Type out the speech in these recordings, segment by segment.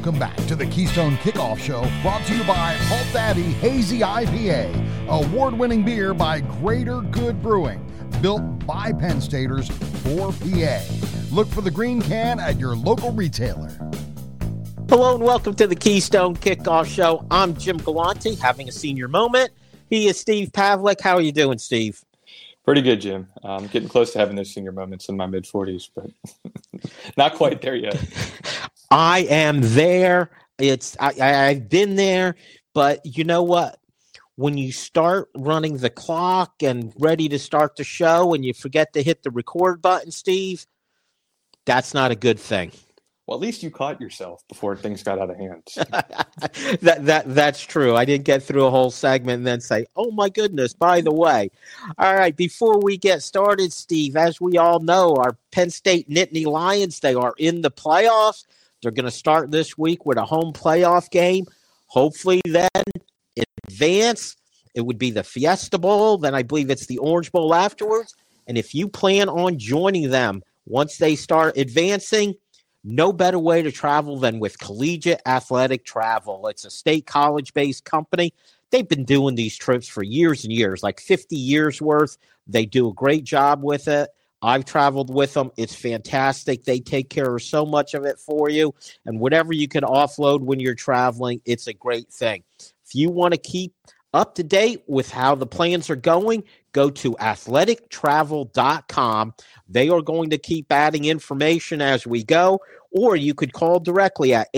Welcome back to the Keystone Kickoff Show, brought to you by Halt Daddy Hazy IPA, award-winning beer by Greater Good Brewing, built by Penn Staters for PA. Look for the green can at your local retailer. Hello and welcome to the Keystone Kickoff Show. I'm Jim Galante, having a senior moment. He is Steve Pavlik. How are you doing, Steve? Pretty good, Jim. I'm getting close to having those senior moments in my mid-40s, but not quite there yet. I am there. I've been there, but you know what? When you start running the clock and ready to start the show and you forget to hit the record button, Steve, that's not a good thing. Well, at least you caught yourself before things got out of hand. That's true. I didn't get through a whole segment and then say, oh, my goodness, by the way. All right, before we get started, Steve, as we all know, our Penn State Nittany Lions, they are in the playoffs. They're going to start this week with a home playoff game. Hopefully then in advance, it would be the Fiesta Bowl. Then I believe it's the Orange Bowl afterwards. And if you plan on joining them once they start advancing, no better way to travel than with Collegiate Athletic Travel. It's a state college-based company. They've been doing these trips for years and years, like 50 years worth. They do a great job with it. I've traveled with them. It's fantastic. They take care of so much of it for you. And whatever you can offload when you're traveling, it's a great thing. If you want to keep up to date with how the plans are going, go to athletictravel.com. They are going to keep adding information as we go, or you could call directly at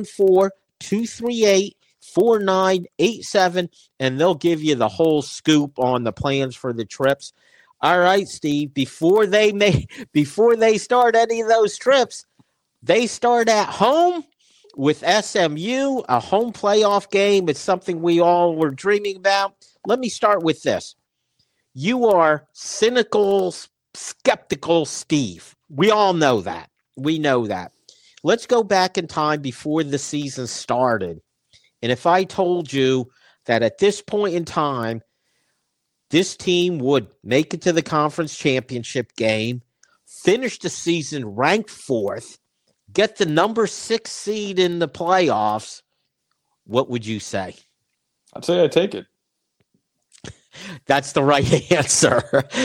814-238-4987, and they'll give you the whole scoop on the plans for the trips. All right, Steve, before they start any of those trips, they start at home with SMU, a home playoff game. It's something we all were dreaming about. Let me start with this. You are cynical, skeptical Steve. We all know that. We know that. Let's go back in time before the season started. And if I told you that at this point in time, this team would make it to the conference championship game, finish the season ranked fourth, get the number 6 seed in the playoffs, what would you say? I'd say I'd take it. That's the right answer.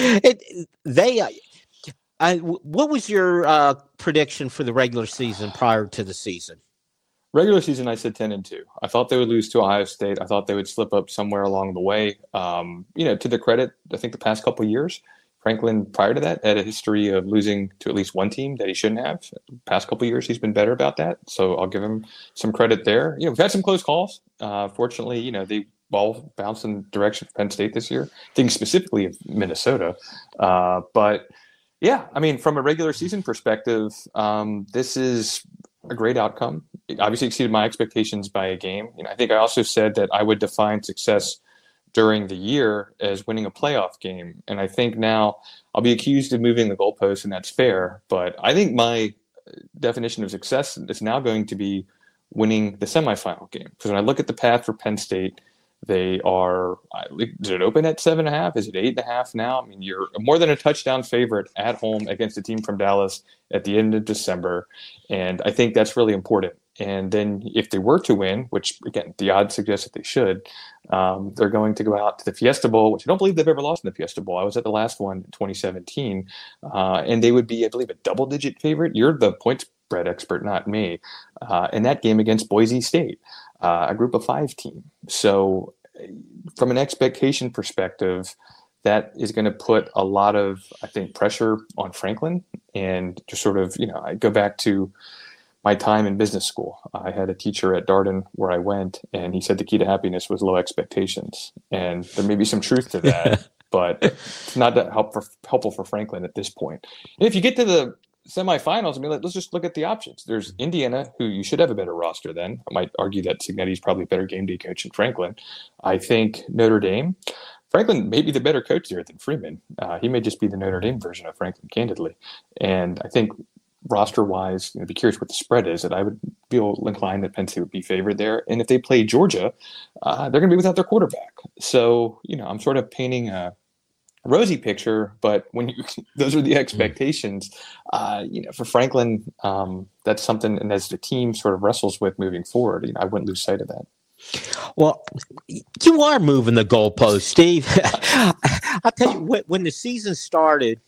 What was your prediction for the regular season prior to the season? Regular season, I said 10-2. I thought they would lose to Ohio State. I thought they would slip up somewhere along the way. To their credit, I think the past couple of years, Franklin, prior to that, had a history of losing to at least one team that he shouldn't have. The past couple of years, he's been better about that. So I'll give him some credit there. We've had some close calls. Fortunately, they all bounced in the direction of Penn State this year. Thinking specifically of Minnesota. But yeah, I mean, from a regular season perspective, this is a great outcome. It obviously exceeded my expectations by a game. I think I also said that I would define success during the year as winning a playoff game. And I think now I'll be accused of moving the goalposts, and that's fair. But I think my definition of success is now going to be winning the semifinal game. Because when I look at the path for Penn State, they are, is it open at 7.5? Is it 8.5 now? I mean, you're more than a touchdown favorite at home against a team from Dallas at the end of December. And I think that's really important. And then if they were to win, which, again, the odds suggest that they should, they're going to go out to the Fiesta Bowl, which I don't believe they've ever lost in the Fiesta Bowl. I was at the last one in 2017. And they would be, I believe, a double-digit favorite. You're the point spread expert, not me. In that game against Boise State. A group of 5 team. So from an expectation perspective, that is going to put a lot of, I think, pressure on Franklin. And just sort of, I go back to my time in business school. I had a teacher at Darden where I went, and he said the key to happiness was low expectations. And there may be some truth to that, but it's not that helpful for Franklin at this point. And if you get to the semifinals, I mean, let's just look at the options. There's Indiana, who you should have a better roster than. I might argue that Cignetti's probably a better game day coach than Franklin. I think Notre Dame. Franklin may be the better coach there than Freeman. He may just be the Notre Dame version of Franklin, candidly. And I think roster-wise, I'd be curious what the spread is, and I would feel inclined that Penn State would be favored there. And if they play Georgia, they're going to be without their quarterback. So, I'm sort of painting a rosy picture, but when those are the expectations, for Franklin, that's something, and as the team sort of wrestles with moving forward, I wouldn't lose sight of that. Well, you are moving the goalpost, Steve. I'll tell you, when the season started,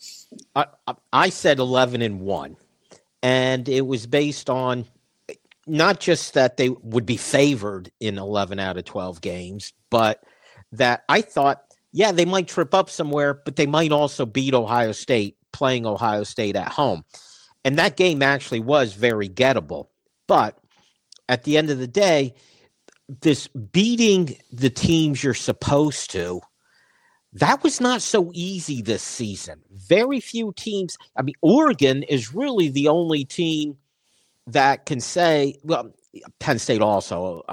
I said 11-1, and it was based on not just that they would be favored in 11 out of 12 games, but that I thought, yeah, they might trip up somewhere, but they might also beat Ohio State, playing Ohio State at home. And that game actually was very gettable. But at the end of the day, this beating the teams you're supposed to, that was not so easy this season. Very few teams. I mean, Oregon is really the only team that can say, well, Penn State also,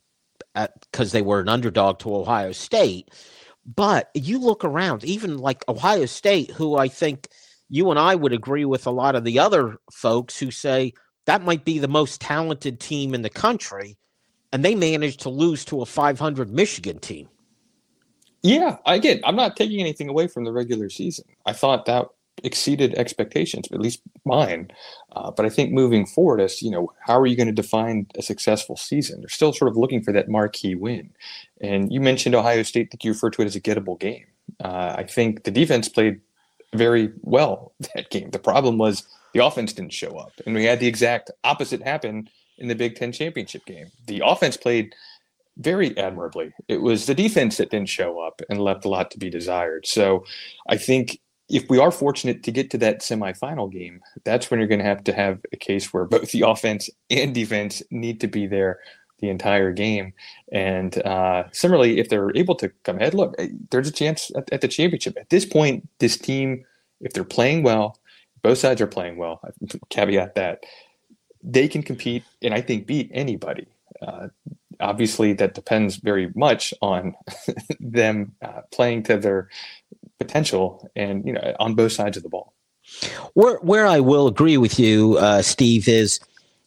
because they were an underdog to Ohio State. But you look around, even like Ohio State, who I think you and I would agree with a lot of the other folks who say that might be the most talented team in the country, and they managed to lose to a 500 Michigan team. Yeah, I'm not taking anything away from the regular season. I thought that exceeded expectations, at least mine. But I think moving forward, as how are you going to define a successful season? They're still sort of looking for that marquee win. And you mentioned Ohio State, that you refer to it as a gettable game. I think the defense played very well that game. The problem was the offense didn't show up. And we had the exact opposite happen in the Big Ten championship game. The offense played very admirably. It was the defense that didn't show up and left a lot to be desired. So I think if we are fortunate to get to that semifinal game, that's when you're going to have a case where both the offense and defense need to be there the entire game. And similarly, if they're able to come ahead, look, there's a chance at the championship. At this point, this team, if they're playing well, both sides are playing well, caveat that, they can compete and I think beat anybody. Obviously, that depends very much on them playing to their potential and, on both sides of the ball. Where I will agree with you, Steve, is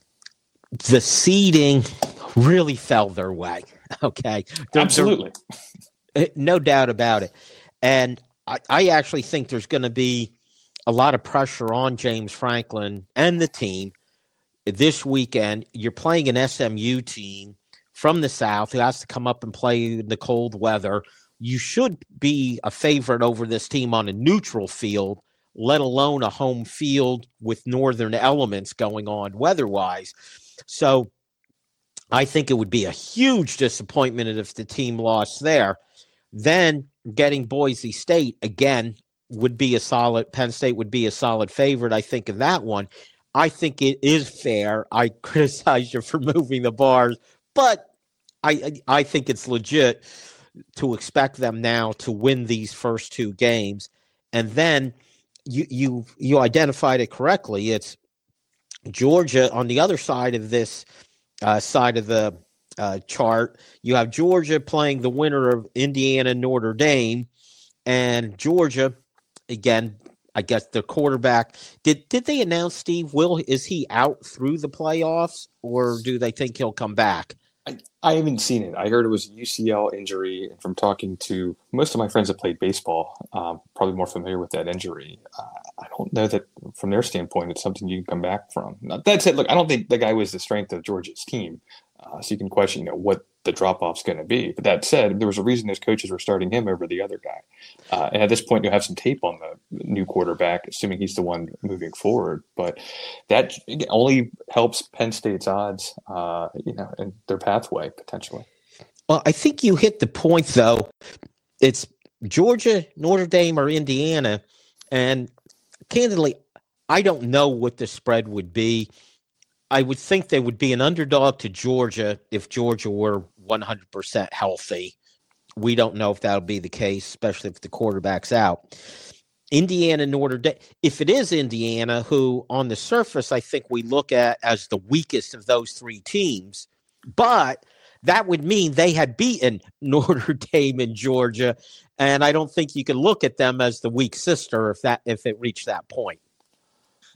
the seeding really fell their way. Okay. Absolutely. No doubt about it. And I actually think there's going to be a lot of pressure on James Franklin and the team this weekend. You're playing an SMU team from the South who has to come up and play in the cold weather. You should be a favorite over this team on a neutral field, let alone a home field with northern elements going on weather-wise. So I think it would be a huge disappointment if the team lost there. Then getting Boise State, again, would be a solid – Penn State would be a solid favorite, I think, in that one. I think it is fair. I criticize you for moving the bars, but I think it's legit to expect them now to win these first two games. And then you identified it correctly. It's Georgia on the other side of this side of the chart. You have Georgia playing the winner of Indiana Notre Dame, and Georgia, again, I guess the quarterback. Did they announce Steve? Is he out through the playoffs, or do they think he'll come back? I haven't seen it. I heard it was a UCL injury. And from talking to most of my friends that played baseball, probably more familiar with that injury. I don't know that from their standpoint, it's something you can come back from. Now, that said, look, I don't think the guy was the strength of Georgia's team. So you can question, what the drop-off's going to be. But that said, there was a reason those coaches were starting him over the other guy. And at this point, you'll have some tape on the new quarterback, assuming he's the one moving forward. But that only helps Penn State's odds, and their pathway potentially. Well, I think you hit the point, though. It's Georgia, Notre Dame, or Indiana. And candidly, I don't know what the spread would be. I would think they would be an underdog to Georgia if Georgia were 100% healthy. We don't know if that'll be the case, especially if the quarterback's out. Indiana, Notre Dame, if it is Indiana, who on the surface I think we look at as the weakest of those three teams, but that would mean they had beaten Notre Dame and Georgia, and I don't think you can look at them as the weak sister if it reached that point.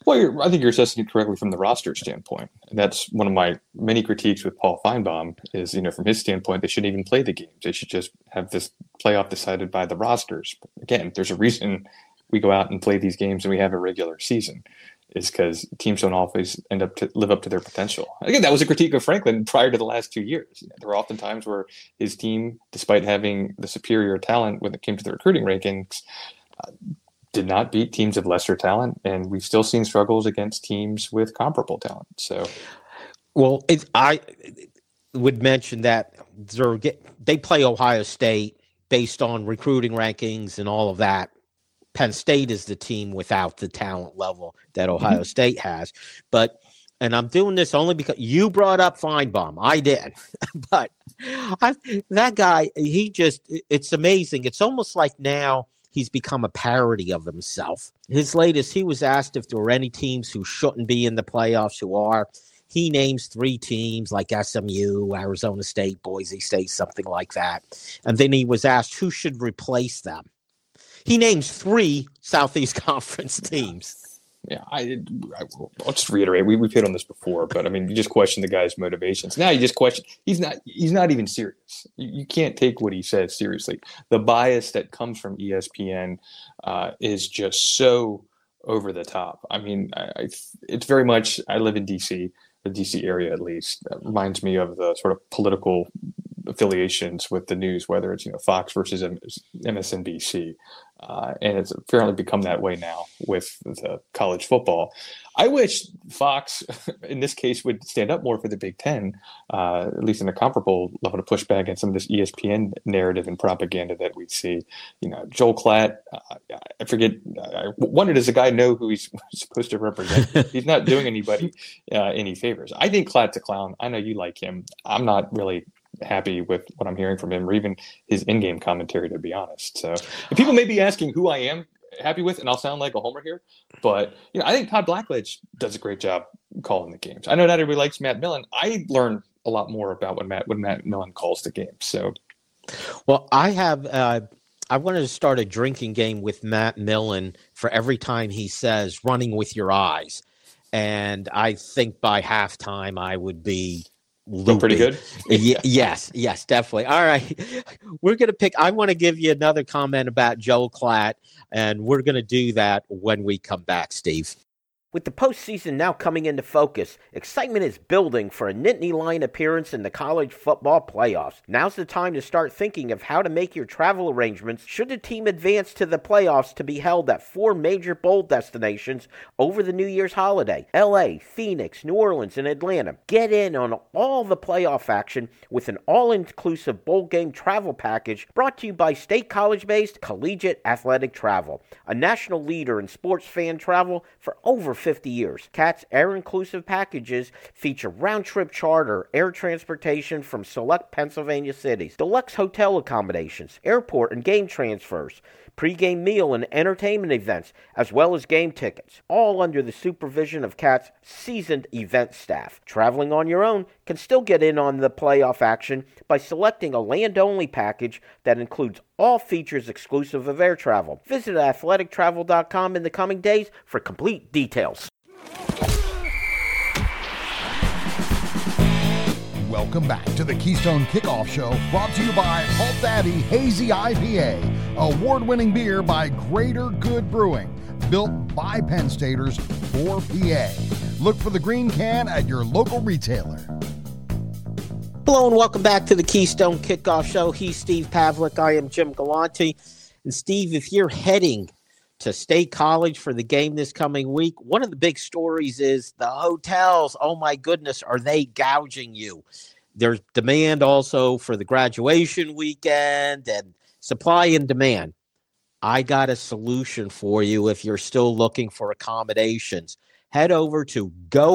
Well, I think you're assessing it correctly from the roster standpoint. And that's one of my many critiques with Paul Feinbaum is, from his standpoint, they shouldn't even play the games. They should just have this playoff decided by the rosters. But again, there's a reason we go out and play these games and we have a regular season. Is because teams don't always end up to live up to their potential. Again, that was a critique of Franklin prior to the last 2 years. There were often times where his team, despite having the superior talent when it came to the recruiting rankings, did not beat teams of lesser talent, and we've still seen struggles against teams with comparable talent. So, well, I would mention that they play Ohio State based on recruiting rankings and all of that. Penn State is the team without the talent level that Ohio State has. And I'm doing this only because you brought up Feinbaum. I did. But that guy, it's amazing. It's almost like now he's become a parody of himself. His latest, he was asked if there were any teams who shouldn't be in the playoffs who are. He names 3 teams like SMU, Arizona State, Boise State, something like that. And then he was asked who should replace them. He names 3 Southeast Conference teams. Yeah, I'll just reiterate. We've hit on this before, but I mean, you just question the guy's motivations. Now you just question he's not even serious. You can't take what he says seriously. The bias that comes from ESPN is just so over the top. I mean, it's very much. I live in DC, the DC area at least. That reminds me of the sort of political affiliations with the news, whether it's Fox versus MSNBC. And it's apparently become that way now with the college football. I wish Fox, in this case, would stand up more for the Big Ten, at least in a comparable level, to push back against some of this ESPN narrative and propaganda that we see. Joel Klatt, I forget, I wondered, does the guy know who he's supposed to represent? He's not doing anybody any favors. I think Klatt's a clown. I know you like him. I'm not really happy with what I'm hearing from him or even his in-game commentary, to be honest. So people may be asking who I am happy with, and I'll sound like a homer here, but I think Todd Blackledge does a great job calling the games. I know not everybody likes Matt Millen. I learn a lot more about when Matt Millen calls the games. So, well, I wanted to start a drinking game with Matt Millen for every time he says running with your eyes. And I think by halftime I would be loopy. Pretty good? Yes, definitely. All right. I want to give you another comment about Joel Klatt, and we're going to do that when we come back, Steve. With the postseason now coming into focus, excitement is building for a Nittany Lion appearance in the college football playoffs. Now's the time to start thinking of how to make your travel arrangements should the team advance to the playoffs to be held at 4 major bowl destinations over the New Year's holiday: LA, Phoenix, New Orleans, and Atlanta. Get in on all the playoff action with an all-inclusive bowl game travel package brought to you by State College-based Collegiate Athletic Travel, a national leader in sports fan travel for over 50 years. CAT's air-inclusive packages feature round-trip charter, air transportation from select Pennsylvania cities, deluxe hotel accommodations, airport and game transfers, pre-game meal and entertainment events, as well as game tickets, all under the supervision of CAT's seasoned event staff. Traveling on your own can still get in on the playoff action by selecting a land-only package that includes all features exclusive of air travel. Visit athletictravel.com in the coming days for complete details. Welcome back to the Keystone Kickoff Show, brought to you by Halt Daddy Hazy IPA, award-winning beer by Greater Good Brewing, built by Penn Staters for PA. Look for the green can at your local retailer. Hello and welcome back to the Keystone Kickoff Show. He's Steve Pavlik. I am Jim Galante. And Steve, if you're heading to State College for the game this coming week, one of the big stories is the hotels. Oh my goodness, are they gouging you? There's demand also for the graduation weekend, and supply and demand. I got a solution for you if you're still looking for accommodations. Head over to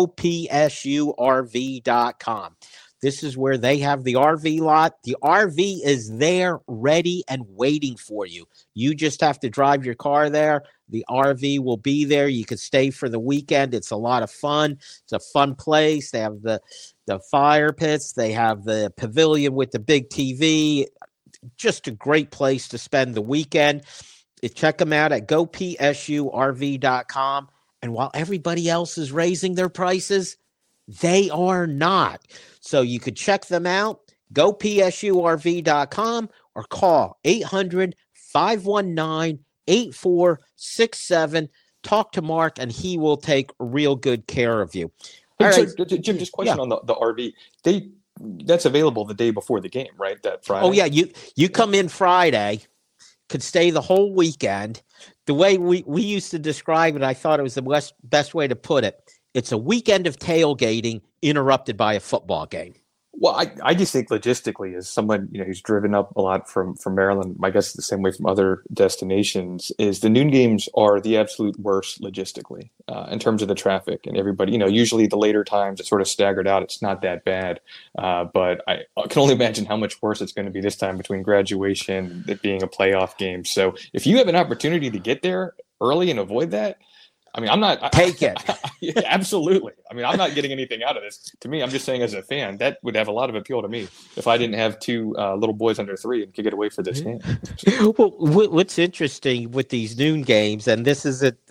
gopsurv.com. This is where they have the RV lot. The RV is there, ready and waiting for you. You just have to drive your car there. The RV will be there. You can stay for the weekend. It's a lot of fun. It's a fun place. They have the fire pits. They have the pavilion with the big TV. Just a great place to spend the weekend. Check them out at gopsurv.com. And while everybody else is raising their prices, they are not. So you could check them out. Go psurv.com or call 800-519-8467. Talk to Mark, and he will take real good care of you. Hey, All so, right. Jim, just question on the RV. That's available the day before the game, right? That Friday? Oh, yeah. You come in Friday, could stay the whole weekend. The way we used to describe it, I thought it was the best way to put it. It's a weekend of tailgating interrupted by a football game. Well, I just think logistically, as someone who's driven up a lot from Maryland, I guess the same way from other destinations, is the noon games are the absolute worst logistically in terms of the traffic and everybody. Usually the later times it's sort of staggered out. It's not that bad, but I can only imagine how much worse it's going to be this time between graduation, it being a playoff game. So if you have an opportunity to get there early and avoid that, I mean, I'm not take it. Yeah, absolutely. I mean, I'm not getting anything out of this. To me, I'm just saying as a fan, that would have a lot of appeal to me if I didn't have two little boys under 3 and could get away for this game. Well, what's interesting with these noon games, and this is a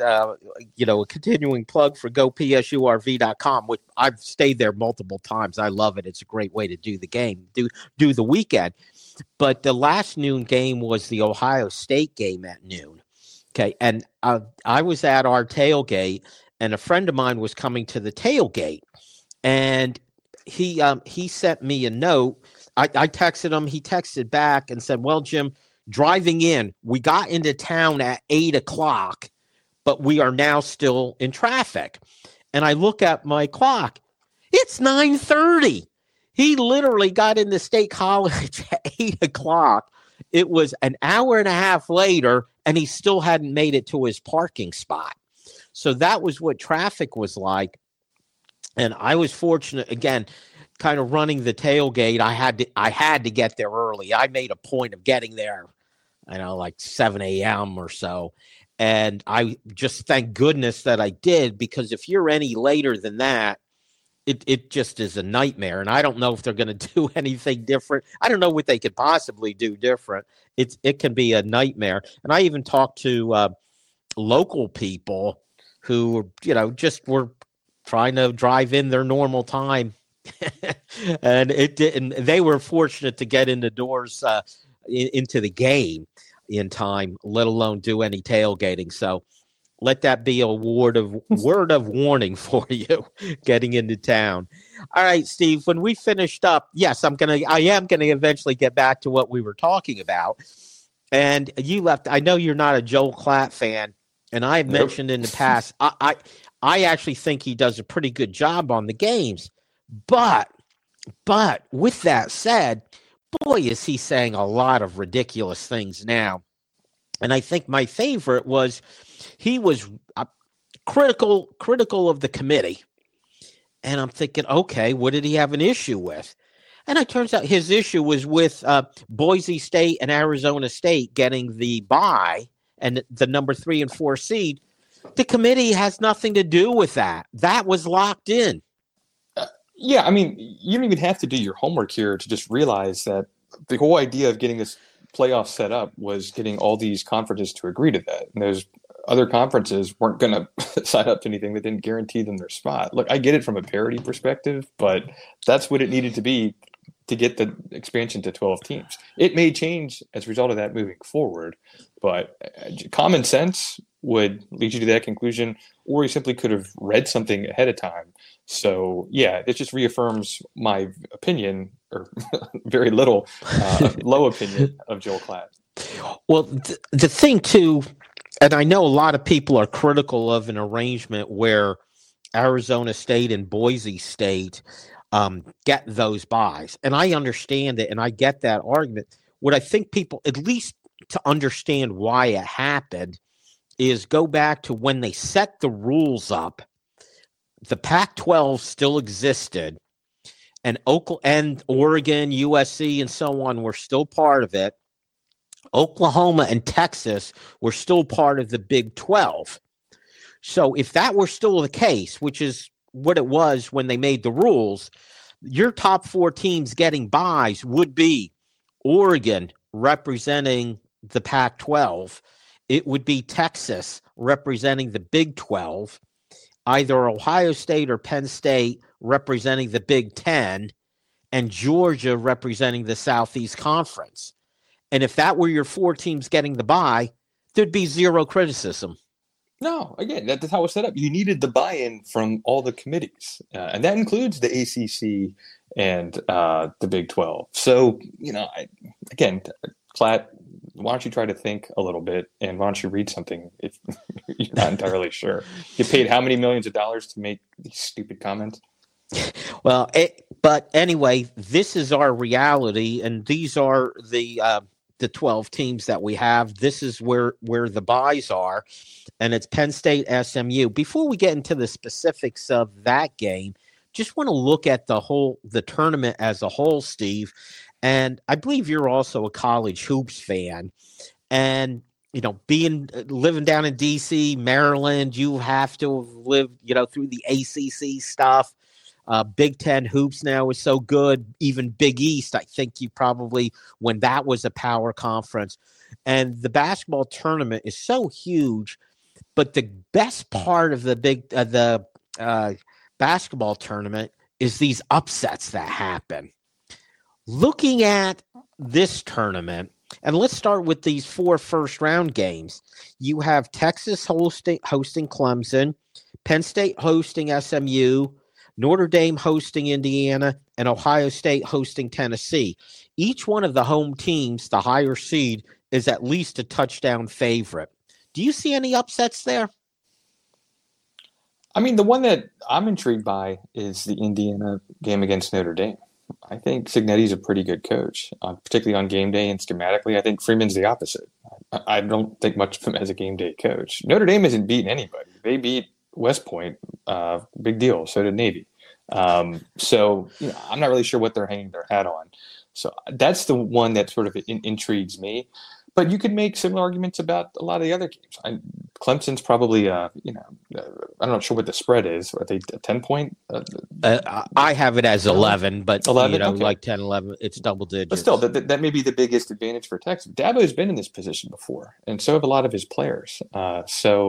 continuing plug for gopsurv.com, which I've stayed there multiple times. I love it. It's a great way to do the game, do the weekend. But the last noon game was the Ohio State game at noon. Okay, and I was at our tailgate, and a friend of mine was coming to the tailgate, and he sent me a note. I texted him. He texted back and said, "Well, Jim, driving in, we got into town at 8:00, but we are now still in traffic." And I look at my clock; it's 9:30. He literally got into State College at 8:00. It was an hour and a half later, and he still hadn't made it to his parking spot. So that was what traffic was like. And I was fortunate, again, kind of running the tailgate. I had to get there early. I made a point of getting there, like 7 a.m. or so. And I just thank goodness that I did, because if you're any later than that, it just is a nightmare. And I don't know if they're going to do anything different. I don't know what they could possibly do different. It can be a nightmare. And I even talked to local people who, just were trying to drive in their normal time. And it didn't. They were fortunate to get in the doors into the game in time, let alone do any tailgating. So let that be a word of warning for you getting into town. All right, Steve, when we finished up, yes, I am going to eventually get back to what we were talking about. And you left. I know you're not a Joel Klatt fan, and I have mentioned in the past, I actually think he does a pretty good job on the games. But with that said, boy, is he saying a lot of ridiculous things now. And I think my favorite was he was critical of the committee. And I'm thinking, okay, what did he have an issue with? And it turns out his issue was with Boise State and Arizona State getting the bye and the number 3 and 4 seed. The committee has nothing to do with that. That was locked in. Yeah, I mean, you don't even have to do your homework here to just realize that the whole idea of getting this playoff set up was getting all these conferences to agree to that. And those other conferences weren't going to sign up to anything that didn't guarantee them their spot. Look, I get it from a parity perspective, but that's what it needed to be to get the expansion to 12 teams. It may change as a result of that moving forward, but common sense would lead you to that conclusion, or you simply could have read something ahead of time. So, yeah, it just reaffirms my opinion, or very little, low opinion of Joel Klatt. Well, the thing, too, and I know a lot of people are critical of an arrangement where Arizona State and Boise State get those buys. And I understand it, and I get that argument. What I think people, at least to understand why it happened, is go back to when they set the rules up. The Pac-12 still existed, and Oregon, USC, and so on were still part of it. Oklahoma and Texas were still part of the Big 12. So if that were still the case, which is what it was when they made the rules, your top 4 teams getting buys would be Oregon representing the Pac-12. It would be Texas representing the Big 12. either Ohio State or Penn State representing the Big Ten and Georgia representing the Southeast Conference. And if that were your 4 teams getting the bye, there'd be zero criticism. No, again, that's how it was set up. You needed the buy-in from all the committees, and that includes the ACC and the Big 12. So, Klatt, why don't you try to think a little bit, and why don't you read something if you're not entirely sure? You paid how many millions of dollars to make these stupid comments? Well, but anyway, this is our reality, and these are the 12 teams that we have. This is where the buys are, and it's Penn State, SMU. Before we get into the specifics of that game, just want to look at the tournament as a whole, Steve. And I believe you're also a college hoops fan. And, living down in D.C., Maryland, you have to have lived, through the ACC stuff. Big Ten hoops now is so good. Even Big East, I think you probably, when that was a power conference. And the basketball tournament is so huge. But the best part of the basketball tournament is these upsets that happen. Looking at this tournament, and let's start with these 4 first-round games. You have Texas hosting Clemson, Penn State hosting SMU, Notre Dame hosting Indiana, and Ohio State hosting Tennessee. Each one of the home teams, the higher seed, is at least a touchdown favorite. Do you see any upsets there? I mean, the one that I'm intrigued by is the Indiana game against Notre Dame. I think Cignetti's a pretty good coach, particularly on game day and schematically. I think Freeman's the opposite. I don't think much of him as a game day coach. Notre Dame hasn't beaten anybody. They beat West Point, big deal. So did Navy. I'm not really sure what they're hanging their hat on. So that's the one that sort of intrigues me. But you could make similar arguments about a lot of the other games. Clemson's probably, I'm not sure what the spread is. Are they a 10-point? I have it as 11, but 11? Okay. like 10, 11, it's double digits. But still, that may be the biggest advantage for Texas. Dabo's been in this position before, and so have a lot of his players. I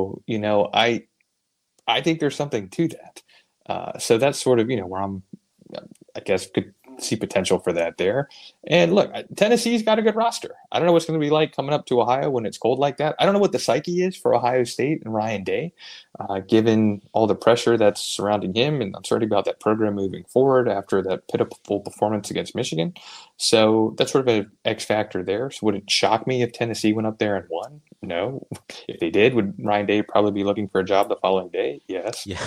think there's something to that. So that's sort of, where I'm, I guess, could see potential for that there. And look, Tennessee's got a good roster. I don't know what's going to be like coming up to Ohio when it's cold like that. I don't know what the psyche is for Ohio State and Ryan Day, given all the pressure that's surrounding him and uncertainty about that program moving forward after that pitiful performance against Michigan. So that's sort of an X factor there. So would it shock me if Tennessee went up there and won? No. If they did, would Ryan Day probably be looking for a job the following day? Yes. Yeah.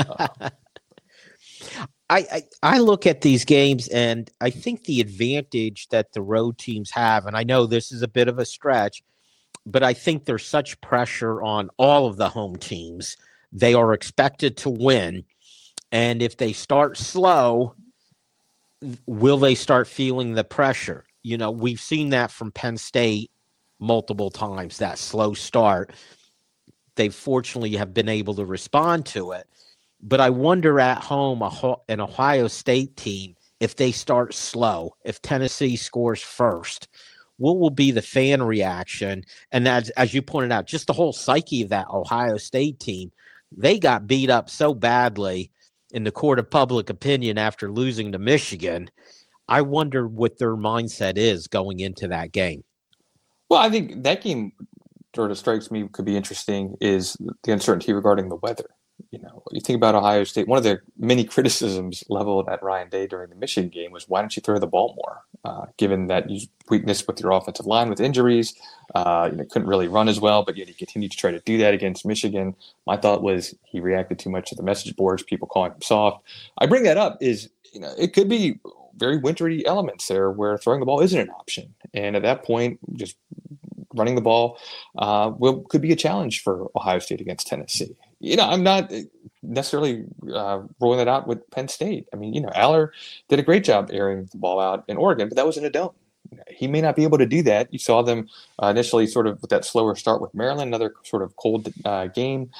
I look at these games, and I think the advantage that the road teams have, and I know this is a bit of a stretch, but I think there's such pressure on all of the home teams. They are expected to win, and if they start slow, will they start feeling the pressure? We've seen that from Penn State multiple times, that slow start. They fortunately have been able to respond to it. But I wonder at home, an Ohio State team, if they start slow, if Tennessee scores first, what will be the fan reaction? And as you pointed out, just the whole psyche of that Ohio State team, they got beat up so badly in the court of public opinion after losing to Michigan. I wonder what their mindset is going into that game. Well, I think that game sort of strikes me could be interesting is the uncertainty regarding the weather. You think about Ohio State, one of the many criticisms leveled at Ryan Day during the Michigan game was, why don't you throw the ball more? Given that weakness with your offensive line with injuries, couldn't really run as well, but yet he continued to try to do that against Michigan. My thought was he reacted too much to the message boards, people calling him soft. I bring that up is, it could be very wintry elements there where throwing the ball isn't an option. And at that point, just running the ball could be a challenge for Ohio State against Tennessee. I'm not necessarily rolling it out with Penn State. I mean, Aller did a great job airing the ball out in Oregon, but that was in a dome. He may not be able to do that. You saw them initially sort of with that slower start with Maryland, another sort of cold game.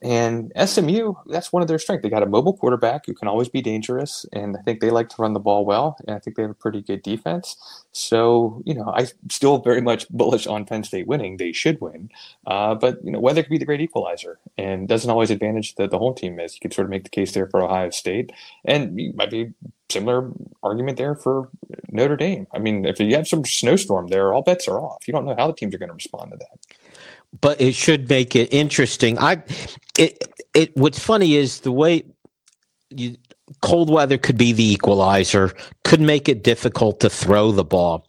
And SMU, that's one of their strengths. They got a mobile quarterback who can always be dangerous, and I think they like to run the ball well, and I think they have a pretty good defense. So, I'm still very much bullish on Penn State winning. They should win. But, weather could be the great equalizer, and doesn't always advantage the home team, as you could sort of make the case there for Ohio State. And you might be similar argument there for Notre Dame. I mean, if you have some snowstorm there, all bets are off. You don't know how the teams are going to respond to that. But it should make it interesting. What's funny is the way cold weather could be the equalizer, could make it difficult to throw the ball.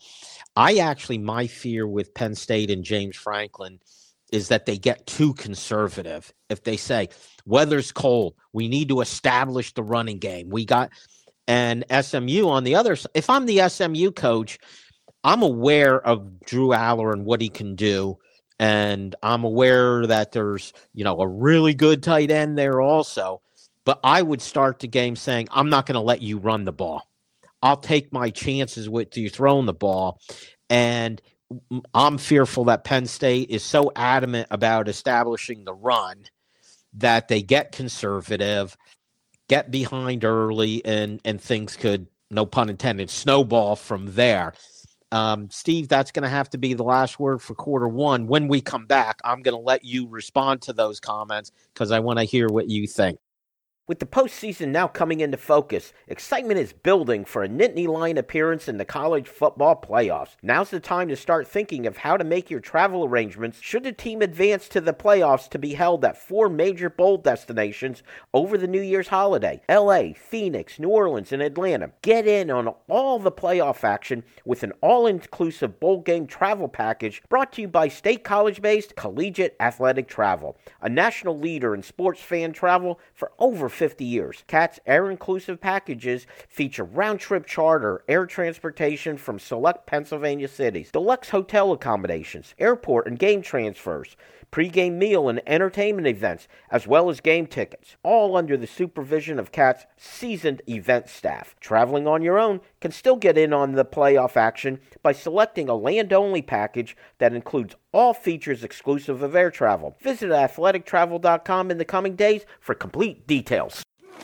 My fear with Penn State and James Franklin is that they get too conservative. If they say, weather's cold, we need to establish the running game. And SMU on the other side, if I'm the SMU coach, I'm aware of Drew Aller and what he can do. And I'm aware that there's, a really good tight end there also. But I would start the game saying, I'm not going to let you run the ball. I'll take my chances with you throwing the ball. And I'm fearful that Penn State is so adamant about establishing the run that they get conservative, get behind early, and things could, no pun intended, snowball from there. Steve, that's going to have to be the last word for quarter one. When we come back, I'm going to let you respond to those comments because I want to hear what you think. With the postseason now coming into focus, excitement is building for a Nittany Lion appearance in the college football playoffs. Now's the time to start thinking of how to make your travel arrangements should the team advance to the playoffs to be held at 4 major bowl destinations over the New Year's holiday: LA, Phoenix, New Orleans, and Atlanta. Get in on all the playoff action with an all-inclusive bowl game travel package brought to you by State College-based Collegiate Athletic Travel, a national leader in sports fan travel for over 50 years. CAT's air-inclusive packages feature round-trip charter, air transportation from select Pennsylvania cities, deluxe hotel accommodations, airport and game transfers, pre-game meal and entertainment events, as well as game tickets, all under the supervision of CAT's seasoned event staff. Traveling on your own can still get in on the playoff action by selecting a land-only package that includes all features exclusive of air travel. Visit athletictravel.com in the coming days for complete details.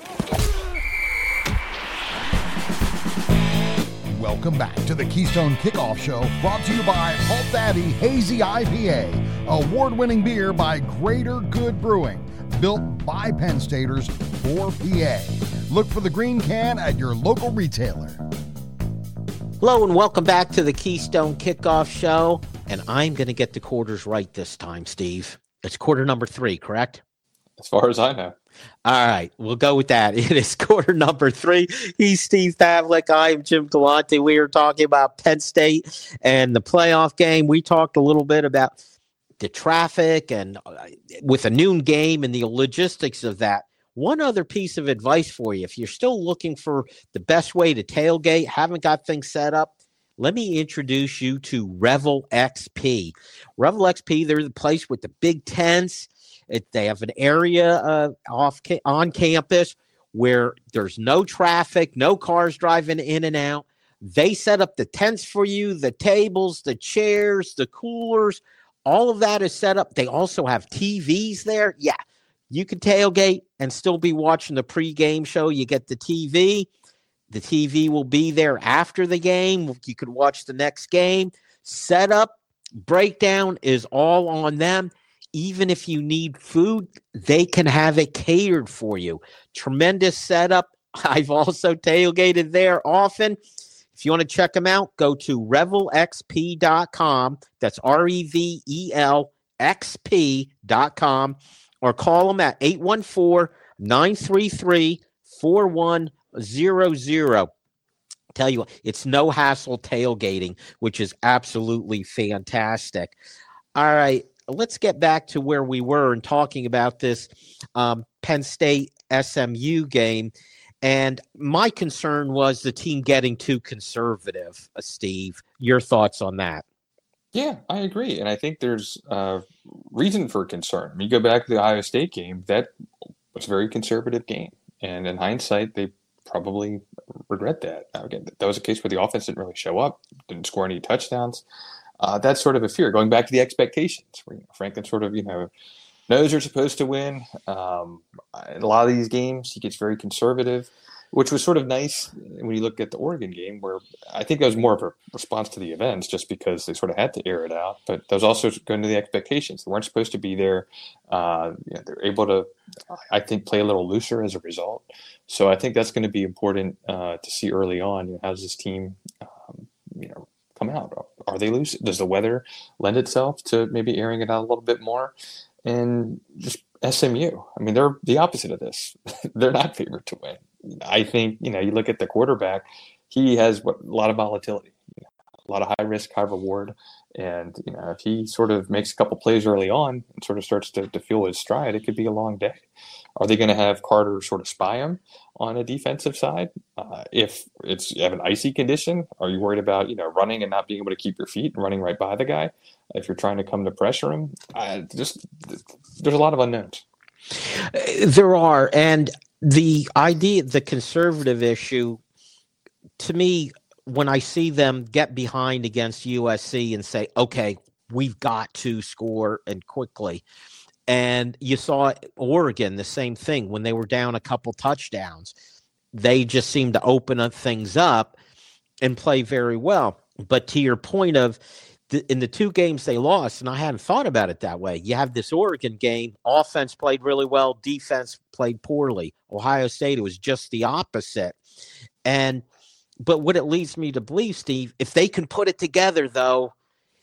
Welcome back to the Keystone Kickoff Show, brought to you by Halt Daddy Hazy IPA, award-winning beer by Greater Good Brewing, built by Penn Staters for PA. Look for the green can at your local retailer. Hello and welcome back to the Keystone Kickoff Show, and I'm going to get the quarters right this time, Steve. It's quarter number 3, correct? As far as I know. All right, we'll go with that. It is quarter number 3. He's Steve Pavlik. I'm Jim Galante. We are talking about Penn State and the playoff game. We talked a little bit about the traffic and with a noon game and the logistics of that. One other piece of advice for you. If you're still looking for the best way to tailgate, haven't got things set up, let me introduce you to Revel XP. Revel XP, they're the place with the big tents. They have an area on campus where there's no traffic, no cars driving in and out. They set up the tents for you, the tables, the chairs, the coolers. All of that is set up. They also have TVs there. Yeah, you can tailgate and still be watching the pregame show. You get the TV. The TV will be there after the game. You could watch the next game. Setup, breakdown is all on them. Even if you need food, they can have it catered for you. Tremendous setup. I've also tailgated there often. If you want to check them out, go to revelxp.com. That's REVELXP.com, or call them at 814-933-4100. Tell you what, it's no hassle tailgating, which is absolutely fantastic. All right, let's get back to where we were and talking about this Penn State SMU game. And my concern was the team getting too conservative. Steve, your thoughts on that? Yeah, I agree. And I think there's reason for concern. I mean, you go back to the Ohio State game, that was a very conservative game. And in hindsight, they probably regret that. Now, again, that was a case where the offense didn't really show up, didn't score any touchdowns. That's sort of a fear. Going back to the expectations, where Franklin sort of, knows they're supposed to win. In a lot of these games, he gets very conservative, which was sort of nice when you look at the Oregon game, where I think that was more of a response to the events just because they sort of had to air it out. But that was also going to the expectations. They weren't supposed to be there. They're able to, I think, play a little looser as a result. So I think that's going to be important to see early on. How does this team, come out? Are they loose? Does the weather lend itself to maybe airing it out a little bit more? And just SMU, I mean, they're the opposite of this. They're not favored to win. I think, you look at the quarterback, he has a lot of volatility, a lot of high risk, high reward. And, if he sort of makes a couple plays early on and sort of starts to feel his stride, it could be a long day. Are they going to have Carter sort of spy him on a defensive side? If you have an icy condition, are you worried about, running and not being able to keep your feet and running right by the guy? If you're trying to come to pressure him, there's a lot of unknowns. There are. And the conservative issue, to me, when I see them get behind against USC and say, okay, we've got to score and quickly. And you saw Oregon, the same thing. When they were down a couple touchdowns, they just seemed to open up things up and play very well. But to your point of in the two games they lost, and I hadn't thought about it that way, you have this Oregon game, offense played really well, defense played poorly. Ohio State, it was just the opposite. But what it leads me to believe, Steve, if they can put it together, though,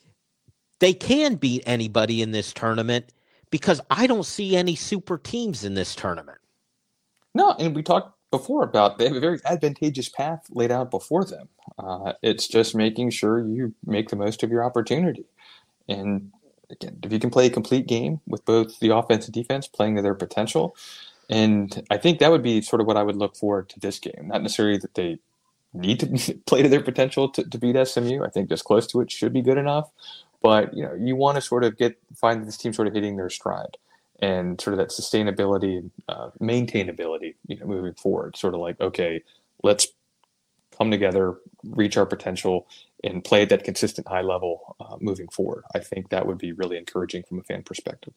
they can beat anybody in this tournament, because I don't see any super teams in this tournament. No, and we talked before about they have a very advantageous path laid out before them. It's just making sure you make the most of your opportunity. And again, if you can play a complete game with both the offense and defense playing to their potential, and I think that would be sort of what I would look forward to this game. Not necessarily that they need to play to their potential to beat SMU. I think just close to it should be good enough. But, you want to sort of find this team sort of hitting their stride and sort of that sustainability and maintainability, moving forward. Sort of like, okay, let's come together, reach our potential, and play at that consistent high level moving forward. I think that would be really encouraging from a fan perspective.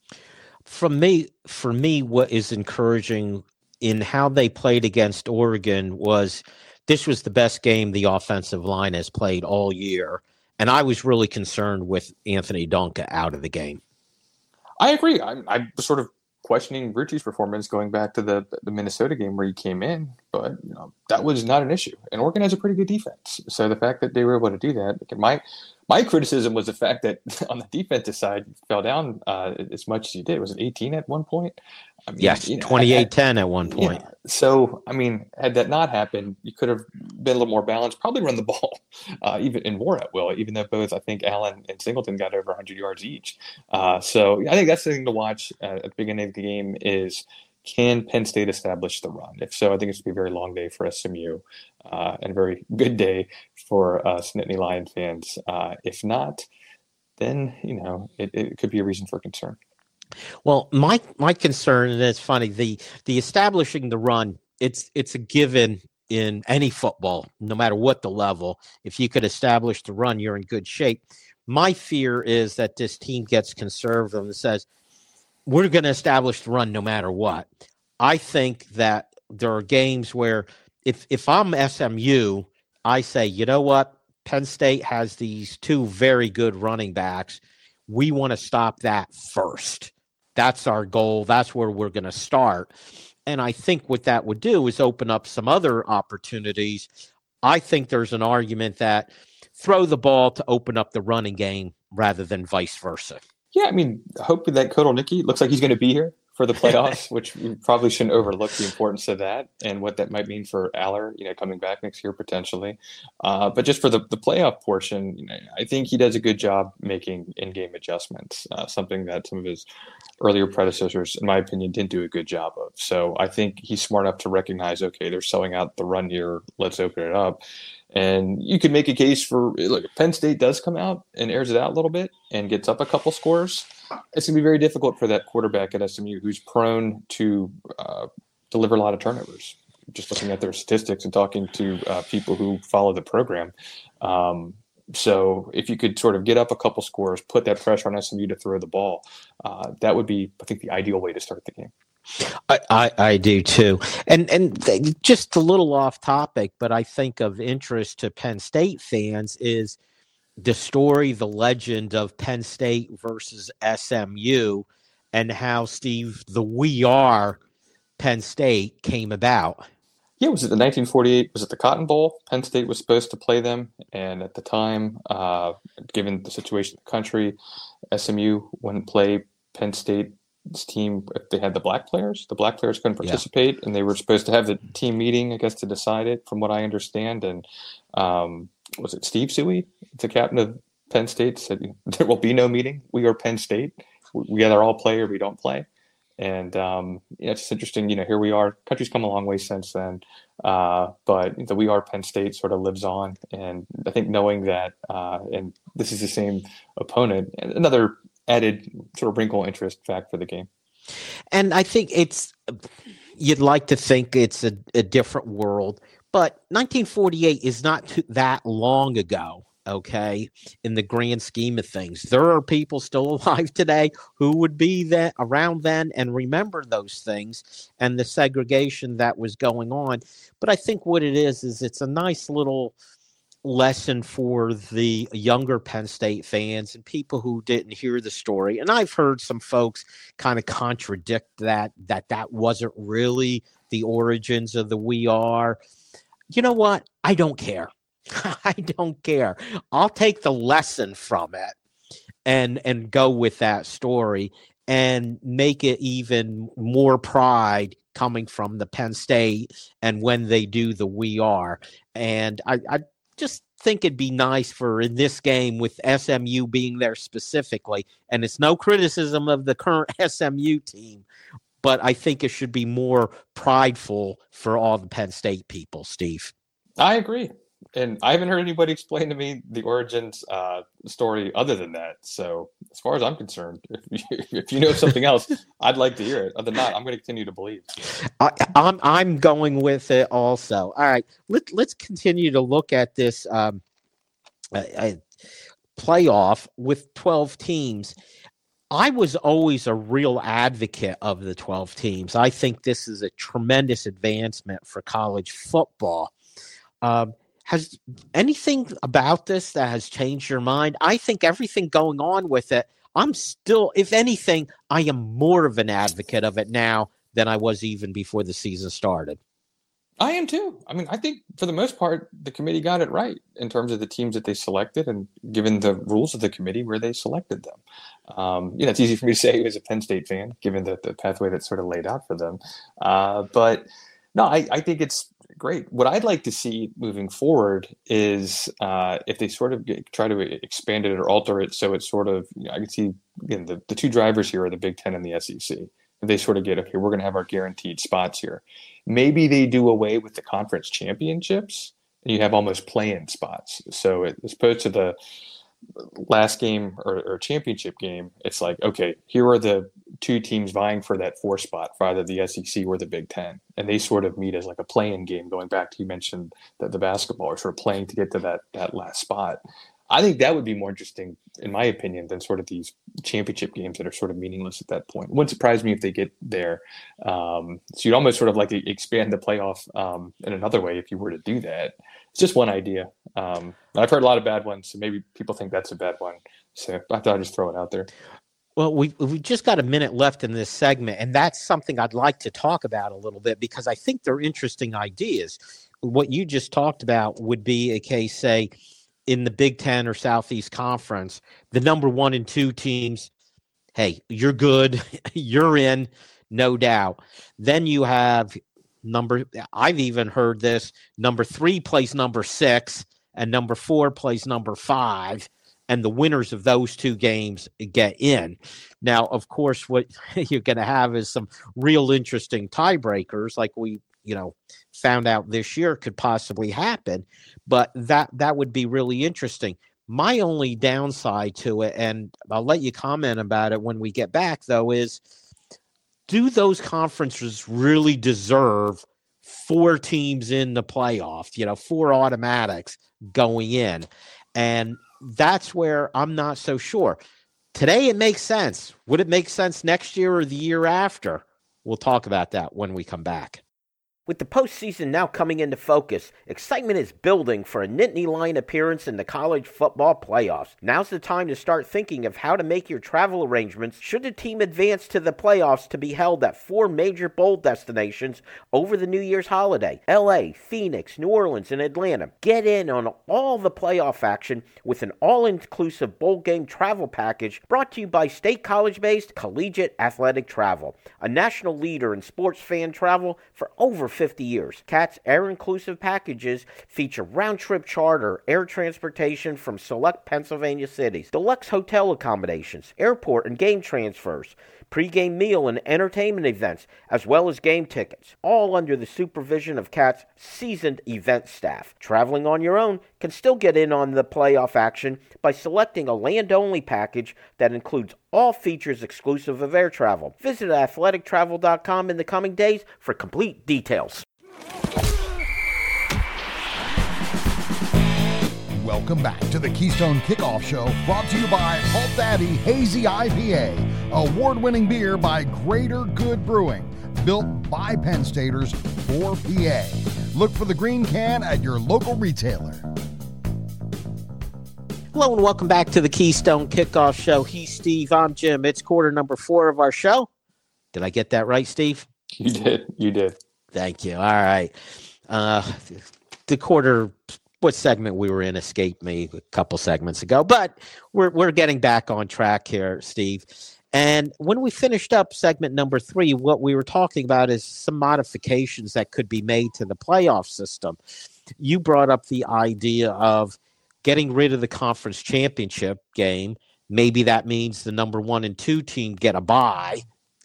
For me, what is encouraging in how they played against Oregon was this was the best game the offensive line has played all year. And I was really concerned with Anthony Donka out of the game. I agree. I was sort of questioning Rucci's performance going back to the Minnesota game where he came in, but that was not an issue. And Oregon has a pretty good defense. So the fact that they were able to do that, my criticism was the fact that on the defensive side, you fell down as much as you did. Was it 18 at one point? I mean, yes, 28-10 at one point. Yeah. So, had that not happened, you could have been a little more balanced, probably run the ball even in more at will, even though both, I think, Allen and Singleton got over 100 yards each. So I think that's the thing to watch at the beginning of the game is, can Penn State establish the run? If so, I think it's going to be a very long day for SMU and a very good day for us Nittany Lion fans. If not, then, it could be a reason for concern. Well, my concern, and it's funny, the establishing the run, it's a given in any football, no matter what the level. If you could establish the run, you're in good shape. My fear is that this team gets conservative and says, we're going to establish the run no matter what. I think that there are games where if I'm SMU, I say, you know what? Penn State has these two very good running backs. We want to stop that first. That's our goal. That's where we're going to start. And I think what that would do is open up some other opportunities. I think there's an argument that throw the ball to open up the running game rather than vice versa. Yeah, hopefully that Kotelnicki looks like he's going to be here for the playoffs, which we probably shouldn't overlook the importance of that and what that might mean for Aller, coming back next year potentially. But just for the playoff portion, I think he does a good job making in-game adjustments, something that some of his earlier predecessors, in my opinion, didn't do a good job of. So I think he's smart enough to recognize, okay, they're selling out the run here. Let's open it up. And you could make a case for, look, if Penn State does come out and airs it out a little bit and gets up a couple scores, it's going to be very difficult for that quarterback at SMU who's prone to deliver a lot of turnovers. Just looking at their statistics and talking to people who follow the program, So if you could sort of get up a couple scores, put that pressure on SMU to throw the ball, that would be, I think, the ideal way to start the game. I do too. And just a little off topic, but I think of interest to Penn State fans is the story, the legend of Penn State versus SMU, and how, Steve, the We Are Penn State came about. Yeah, was it the 1948? Was it the Cotton Bowl? Penn State was supposed to play them, and at the time, given the situation of the country, SMU wouldn't play Penn State's team if they had the black players. The black players couldn't participate, and they were supposed to have the team meeting, I guess, to decide it, from what I understand. And was it Steve Suey, the captain of Penn State, said, there will be no meeting. We are Penn State. We either all play or we don't play. And it's just interesting, here we are. Country's come a long way since then, but the We Are Penn State sort of lives on. And I think knowing that, and this is the same opponent, another added sort of wrinkle interest fact for the game. And I think you'd like to think it's a different world, but 1948 is not that long ago. Okay, in the grand scheme of things, there are people still alive today who would be around then and remember those things and the segregation that was going on. But I think what it is it's a nice little lesson for the younger Penn State fans and people who didn't hear the story. And I've heard some folks kind of contradict that wasn't really the origins of the We Are. You know what? I don't care. I don't care. I'll take the lesson from it and go with that story and make it even more pride coming from the Penn State and when they do the We Are. And I just think it'd be nice for in this game with SMU being there specifically, and it's no criticism of the current SMU team, but I think it should be more prideful for all the Penn State people, Steve. I agree. And I haven't heard anybody explain to me the origins story other than that. So as far as I'm concerned, if you know something else, I'd like to hear it. Other than that, I'm going to continue to believe. I'm going with it also. All right, let's continue to look at this playoff with 12 teams. I was always a real advocate of the 12 teams. I think this is a tremendous advancement for college football. Has anything about this that has changed your mind? I think everything going on with it, I'm still, if anything, I am more of an advocate of it now than I was even before the season started. I am too. I mean, I think for the most part, the committee got it right in terms of the teams that they selected and given the rules of the committee where they selected them. It's easy for me to say as a Penn State fan, given the pathway that's sort of laid out for them. But no, I think it's great. What I'd like to see moving forward is if they sort of try to expand it or alter it so it's sort of, I can see again, the two drivers here are the Big Ten and the SEC. They sort of get, okay, we're going to have our guaranteed spots here. Maybe they do away with the conference championships and you have almost play-in spots. So as opposed to the last game or championship game, it's like, okay, here are the two teams vying for that 4 spot for either the SEC or the Big Ten. And they sort of meet as like a play-in game, going back to, you mentioned that the basketball are sort of playing to get to that last spot. I think that would be more interesting, in my opinion, than sort of these championship games that are sort of meaningless at that point. It wouldn't surprise me if they get there. So you'd almost sort of like expand the playoff in another way if you were to do that. It's just one idea. I've heard a lot of bad ones, so maybe people think that's a bad one. So I thought I'd just throw it out there. Well, we've just got a minute left in this segment, and that's something I'd like to talk about a little bit because I think they're interesting ideas. What you just talked about would be a case, say, in the Big Ten or Southeast Conference, the number 1 and 2 teams, hey, you're good, you're in, no doubt. Then you have I've even heard this, number 3 plays number 6, and number 4 plays number 5, and the winners of those 2 games get in. Now, of course, what you're going to have is some real interesting tiebreakers, like we found out this year could possibly happen, but that would be really interesting. My only downside to it, and I'll let you comment about it when we get back, though, is do those conferences really deserve 4 teams in the playoff, 4 automatics going in? And that's where I'm not so sure. Today, it makes sense. Would it make sense next year or the year after? We'll talk about that when we come back. With the postseason now coming into focus, excitement is building for a Nittany Lion appearance in the college football playoffs. Now's the time to start thinking of how to make your travel arrangements should the team advance to the playoffs to be held at 4 major bowl destinations over the New Year's holiday: LA, Phoenix, New Orleans, and Atlanta. Get in on all the playoff action with an all-inclusive bowl game travel package brought to you by State College-based Collegiate Athletic Travel, a national leader in sports fan travel for over 50 years. CAT's air-inclusive packages feature round-trip charter, air transportation from select Pennsylvania cities, deluxe hotel accommodations, airport and game transfers, pre-game meal and entertainment events, as well as game tickets, all under the supervision of CAT's seasoned event staff. Traveling on your own can still get in on the playoff action by selecting a land-only package that includes all features exclusive of air travel. Visit athletictravel.com in the coming days for complete details. Welcome back to the Keystone Kickoff Show, brought to you by Halt Daddy Hazy IPA, award-winning beer by Greater Good Brewing, built by Penn Staters for PA. Look for the green can at your local retailer. Hello and welcome back to the Keystone Kickoff Show. He's Steve, I'm Jim. It's quarter number 4 of our show. Did I get that right, Steve? You did. Thank you. All right. The quarter, what segment we were in escaped me a couple segments ago, but we're getting back on track here, Steve. And when we finished up segment number 3, what we were talking about is some modifications that could be made to the playoff system. You brought up the idea of getting rid of the conference championship game. Maybe that means the number 1 and 2 team get a bye.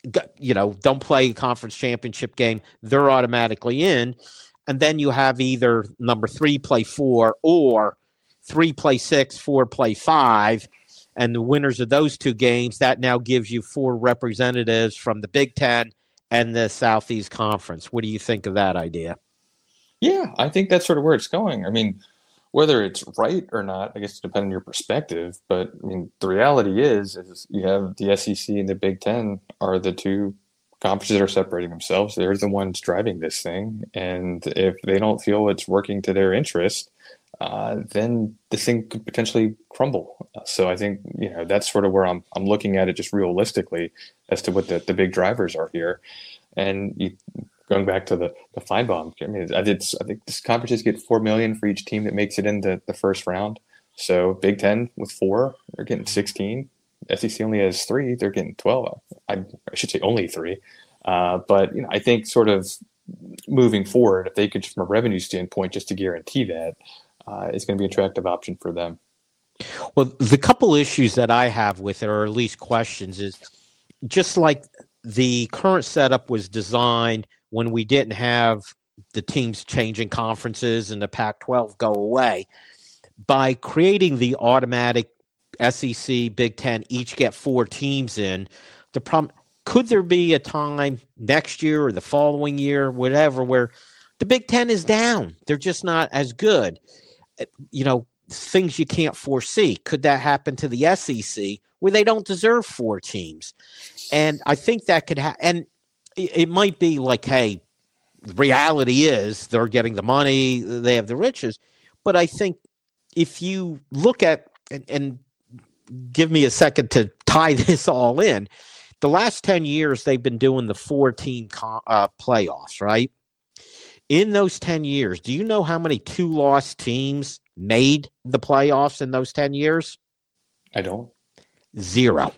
Don't play a conference championship game. They're automatically in. And then you have either number 3 play 4 or 3 play 6, 4 play 5. And the winners of those 2 games, that now gives you 4 representatives from the Big Ten and the Southeast Conference. What do you think of that idea? Yeah, I think that's sort of where it's going. I mean, whether it's right or not, I guess it depends on your perspective. But I mean, the reality is you have the SEC and the Big Ten are the 2 conferences that are separating themselves. They're the ones driving this thing. And if they don't feel it's working to their interest, then this thing could potentially crumble. So I think, that's sort of where I'm looking at it just realistically as to what the big drivers are here. And going back to the Feinbaum, I mean, I think this conferences get $4 million for each team that makes it into the first round. So Big Ten with 4, they're getting 16. SEC only has 3, they're getting 12. I should say only 3. But I think sort of moving forward, if they could, from a revenue standpoint, just to guarantee that, it's going to be an attractive option for them. Well, the couple issues that I have with it, or at least questions, is just like the current setup was designed when we didn't have the teams changing conferences and the Pac-12 go away. By creating the automatic SEC, Big Ten, each get 4 teams in, the problem, could there be a time next year or the following year, whatever, where the Big Ten is down? They're just not as good. Things you can't foresee. Could that happen to the SEC where they don't deserve 4 teams? And I think that could happen. And it might be like, hey, the reality is they're getting the money, they have the riches. But I think if you look at, and give me a second to tie this all in, the last 10 years they've been doing the 4-team playoffs, right? In those 10 years, do you know how many 2-loss teams made the playoffs in those 10 years? I don't. 0.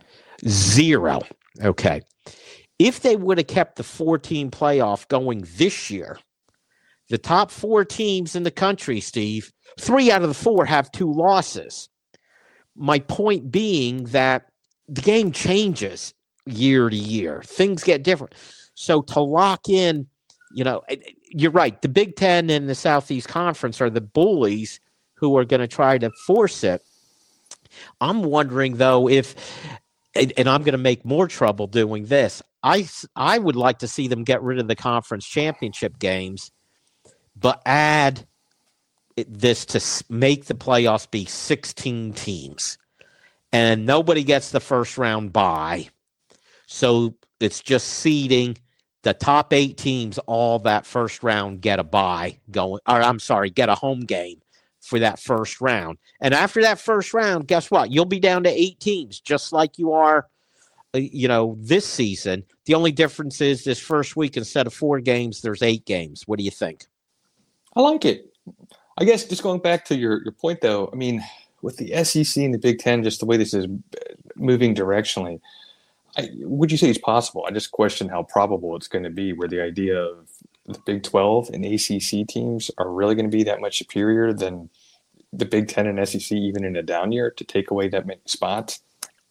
Okay. If they would have kept the 4-team playoff going this year, the top 4 teams in the country, Steve, 3 out of the 4 have 2 losses. My point being that the game changes year to year. Things get different. So to lock in, you're right. The Big Ten and the Southeast Conference are the bullies who are going to try to force it. I'm wondering, though, if, and I'm going to make more trouble doing this, I would like to see them get rid of the conference championship games, but add this to make the playoffs be 16 teams, and nobody gets the first round bye. So it's just seeding. The top 8 teams, all that first round, get a bye going, or I'm sorry, get a home game for that first round. And after that first round, guess what? You'll be down to 8 teams, just like you are, this season. The only difference is this first week, instead of 4 games, there's 8 games. What do you think? I like it. I guess just going back to your point, though, I mean, with the SEC and the Big Ten, just the way this is moving directionally, would you say it's possible? I just question how probable it's going to be, where the idea of the Big 12 and ACC teams are really going to be that much superior than the Big 10 and SEC, even in a down year, to take away that many spots.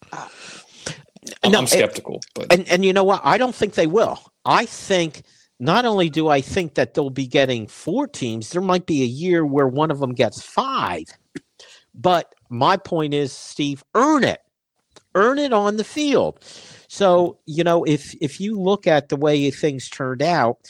I'm skeptical. And you know what? I don't think they will. I think not only do I think that they'll be getting 4 teams, there might be a year where one of them gets 5. But my point is, Steve, earn it. Earn it on the field. So, if you look at the way things turned out,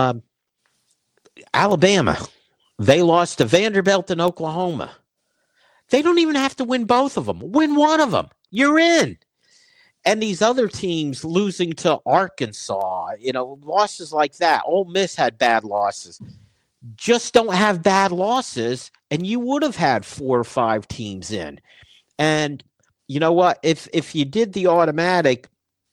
Alabama, they lost to Vanderbilt and Oklahoma. They don't even have to win both of them. Win one of them. You're in. And these other teams losing to Arkansas, losses like that. Ole Miss had bad losses. Just don't have bad losses, and you would have had 4 or 5 teams in. And you know what? If you did the automatic,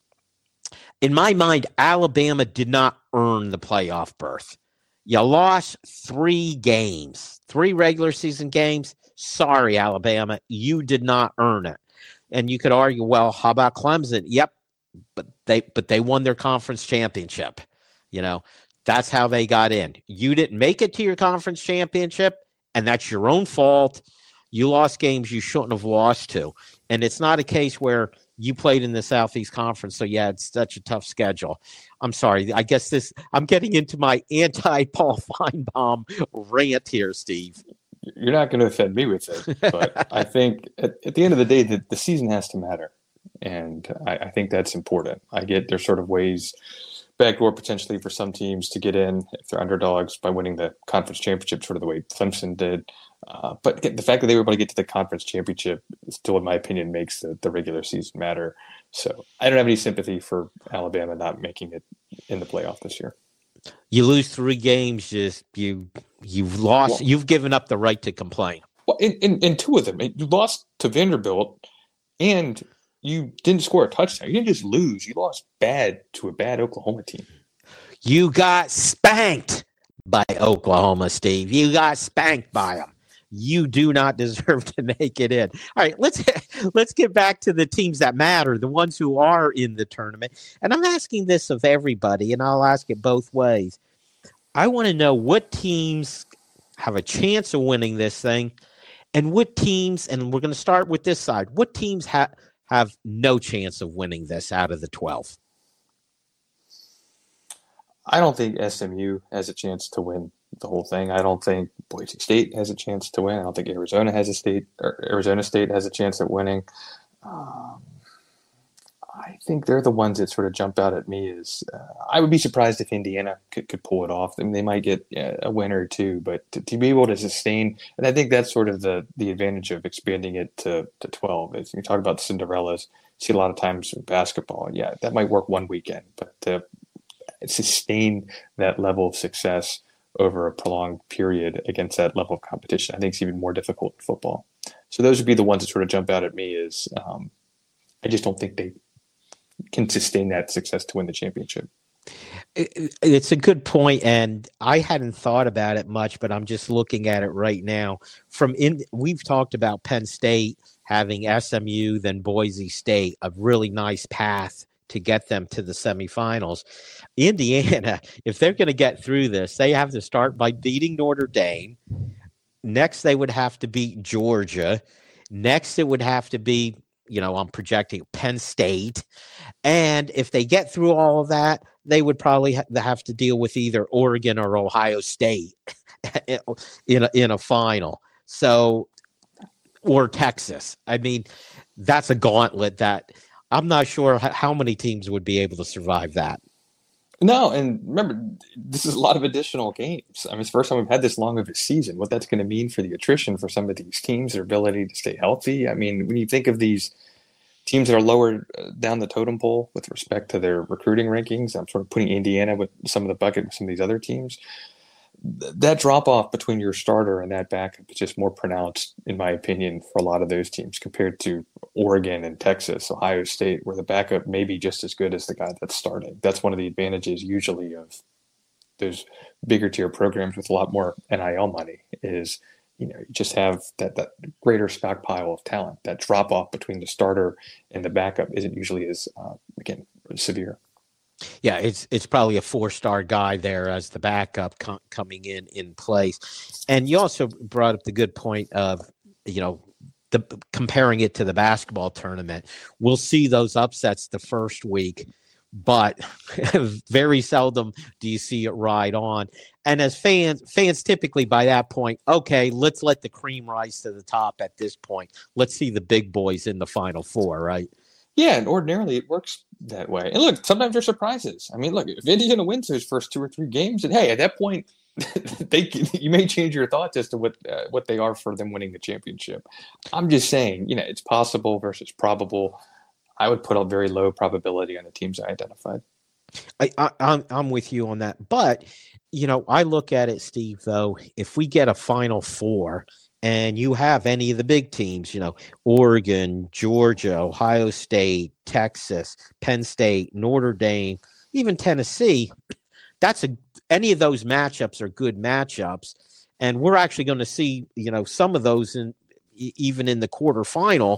in my mind, Alabama did not earn the playoff berth. You lost 3 games, 3 regular season games. Sorry, Alabama, you did not earn it. And you could argue, well, how about Clemson? Yep, but they won their conference championship. That's how they got in. You didn't make it to your conference championship, and that's your own fault. You lost games you shouldn't have lost to. And it's not a case where you played in the Southeast Conference, so yeah, it's such a tough schedule. I'm sorry. I guess I'm getting into my anti-Paul Feinbaum rant here, Steve. You're not going to offend me with it, but I think at the end of the day, the season has to matter. And I think that's important. I get there's sort of ways backdoor potentially for some teams to get in if they're underdogs by winning the conference championship, sort of the way Clemson did. But the fact that they were able to get to the conference championship still, in my opinion, makes the regular season matter. So I don't have any sympathy for Alabama not making it in the playoff this year. You lose 3 games, you've lost. Well, you've given up the right to complain. Well, in 2 of them, you lost to Vanderbilt, and you didn't score a touchdown. You didn't just lose; you lost bad to a bad Oklahoma team. You got spanked by Oklahoma, Steve. You got spanked by them. You do not deserve to make it in. All right, let's get back to the teams that matter, the ones who are in the tournament. And I'm asking this of everybody, and I'll ask it both ways. I want to know what teams have a chance of winning this thing, and what teams, and we're going to start with this side, what teams have no chance of winning this out of the 12? I don't think SMU has a chance to win the whole thing. I don't think Boise State has a chance to win. I don't think Arizona State has a chance at winning. I think they're the ones that sort of jump out at me. I would be surprised if Indiana could pull it off. I mean, they might get a win or 2, but to be able to sustain, and I think that's sort of the advantage of expanding it to 12. Is you talk about Cinderellas, you see a lot of times in basketball. Yeah, that might work one weekend, but to sustain that level of success over a prolonged period against that level of competition, I think it's even more difficult in football. So those would be the ones that sort of jump out at me. I just don't think they can sustain that success to win the championship. It's a good point, and I hadn't thought about it much, but I'm just looking at it right now. We've talked about Penn State having SMU, then Boise State, a really nice path to get them to the semifinals. Indiana, if they're going to get through this, they have to start by beating Notre Dame. Next, they would have to beat Georgia. Next, it would have to be, I'm projecting Penn State. And if they get through all of that, they would probably have to deal with either Oregon or Ohio State in a final. So, or Texas. I mean, that's a gauntlet that I'm not sure how many teams would be able to survive that. No, and remember, this is a lot of additional games. I mean, it's the first time we've had this long of a season. What that's going to mean for the attrition for some of these teams, their ability to stay healthy. I mean, when you think of these teams that are lower down the totem pole with respect to their recruiting rankings, I'm sort of putting Indiana with some of the bucket with some of these other teams. That drop off between your starter and that backup is just more pronounced, in my opinion, for a lot of those teams compared to Oregon and Texas, Ohio State, where the backup may be just as good as the guy that's starting. That's one of the advantages usually of those bigger tier programs with a lot more NIL money is, you just have that greater stockpile of talent. That drop off between the starter and the backup isn't usually as, again, severe. Yeah, it's probably a 4-star guy there as the backup coming in place. And you also brought up the good point of, comparing it to the basketball tournament. We'll see those upsets the first week, but very seldom do you see it ride on. And as fans typically by that point, okay, let's let the cream rise to the top at this point. Let's see the big boys in the Final Four, right? Yeah, and ordinarily it works that way. And look, sometimes there's surprises. I mean, look, if Indiana wins those first 2 or 3 games, and hey, at that point, you may change your thoughts as to what they are for them winning the championship. I'm just saying, it's possible versus probable. I would put a very low probability on the teams I identified. I'm with you on that. But, I look at it, Steve, though, if we get a Final Four and you have any of the big teams, Oregon, Georgia, Ohio State, Texas, Penn State, Notre Dame, even Tennessee, any of those matchups are good matchups. And we're actually going to see, some of those even in the quarterfinal,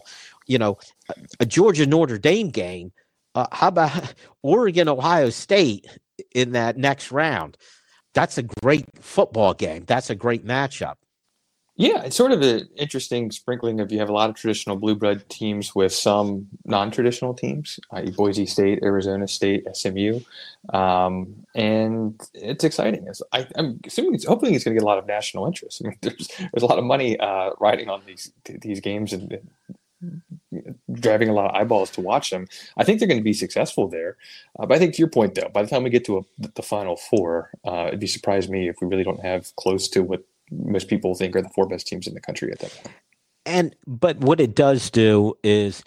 a Georgia Notre Dame game. How about Oregon, Ohio State in that next round? That's a great football game. That's a great matchup. Yeah, it's sort of an interesting sprinkling of you have a lot of traditional blue blood teams with some non-traditional teams, i.e. Boise State, Arizona State, SMU, and it's exciting. I'm assuming hopefully it's going to get a lot of national interest. I mean, there's a lot of money riding on these games and driving a lot of eyeballs to watch them. I think they're going to be successful there. But I think to your point, though, by the time we get to the Final Four, it'd be surprised me if we really don't have close to what most people think are the 4 best teams in the country at that point. But what it does do is,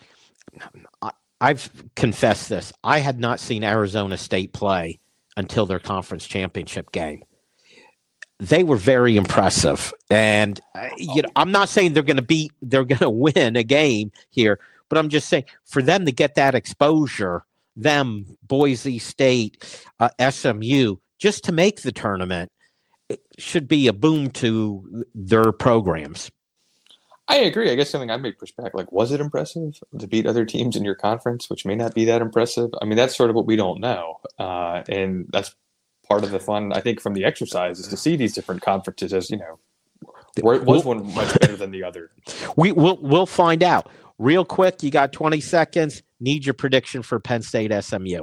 I've confessed this, I had not seen Arizona State play until their conference championship game. They were very impressive, and I'm not saying they're going to win a game here, but I'm just saying for them to get that exposure, Boise State, SMU, just to make the tournament, it should be a boom to their programs. I agree. I guess something I'd make pushback, like, was it impressive to beat other teams in your conference, which may not be that impressive? I mean, that's sort of what we don't know. And that's part of the fun, I think, from the exercise is to see these different conferences as, was one much better than the other? We'll find out. Real quick, you got 20 seconds. Need your prediction for Penn State SMU.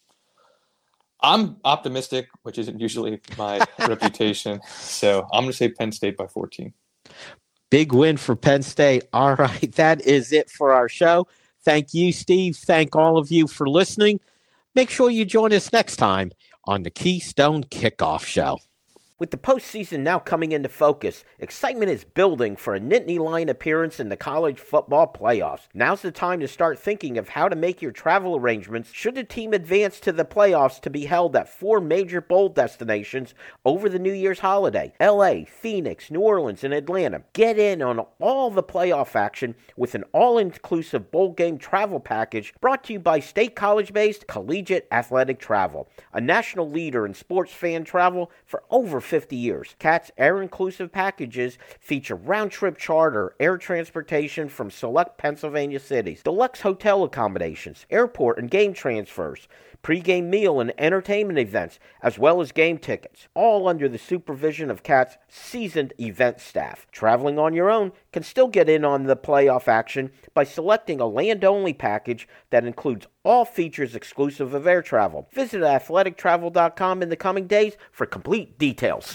I'm optimistic, which isn't usually my reputation. So I'm going to say Penn State by 14. Big win for Penn State. All right, that is it for our show. Thank you, Steve. Thank all of you for listening. Make sure you join us next time on the Keystone Kickoff Show. With the postseason now coming into focus, excitement is building for a Nittany Lion appearance in the college football playoffs. Now's the time to start thinking of how to make your travel arrangements should the team advance to the playoffs to be held at 4 major bowl destinations over the New Year's holiday: LA, Phoenix, New Orleans, and Atlanta. Get in on all the playoff action with an all-inclusive bowl game travel package brought to you by State College-based Collegiate Athletic Travel, a national leader in sports fan travel for over 50 years. CAT's air-inclusive packages feature round-trip charter, air transportation from select Pennsylvania cities, deluxe hotel accommodations, airport and game transfers, pre-game meal and entertainment events, as well as game tickets, all under the supervision of CAT's seasoned event staff. Traveling on your own can still get in on the playoff action by selecting a land-only package that includes all features exclusive of air travel. Visit athletictravel.com in the coming days for complete details.